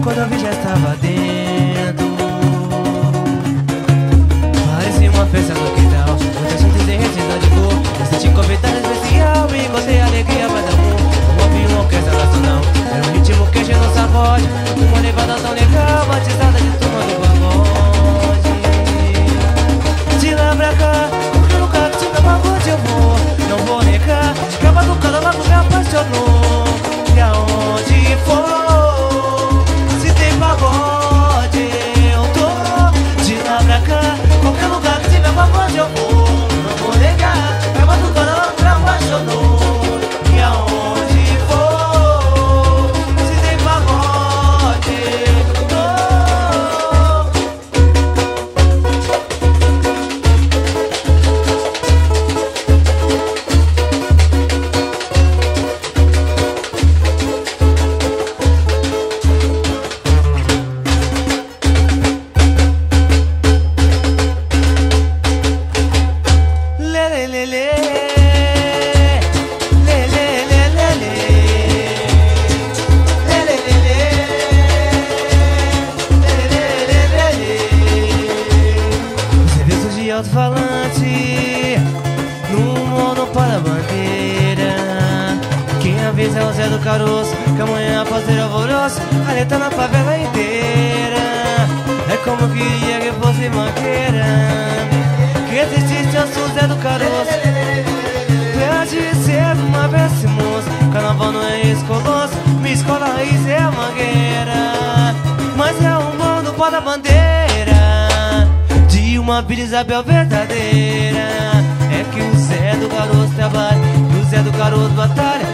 quando eu vi já estava dentro. Parecia uma festa no quintal, muita gente derretida de cor. Eu senti convidada especial e encontrei alegria pra dar amor. Eu ouvi uma orquestra nacional, era um ritmo que encheu nossa voz. Uma levada tão legal, batizada de turma do pagode. De lá pra cá, qualquer lugar que tiver pagode eu vou. Não vou negar, que a batucada logo me apaixonou. E aonde for, se tem pagode eu tô. De lá pra cá, qualquer lugar que tiver pagode eu vou. Não vou negar, que a batucada logo me apaixonou. E aonde for, se tem pagode eu tô. Serviço de alto-falante no mono para a bandeira. Quem avisa é o Zé do Caroço, que amanhã após ter alvoroço, a letra na favela inteira. É como eu queria que fosse Mangueira, que existisse eu sou Zé do Caroço. Pra dizer uma vez se moço, carnaval não é escoloso, minha escola raiz é a Mangueira. Mas é um mono para a bandeira de uma Vila Isabel verdadeira. É que o Zé do Caroço trabalha e o Zé do Caroço batalha.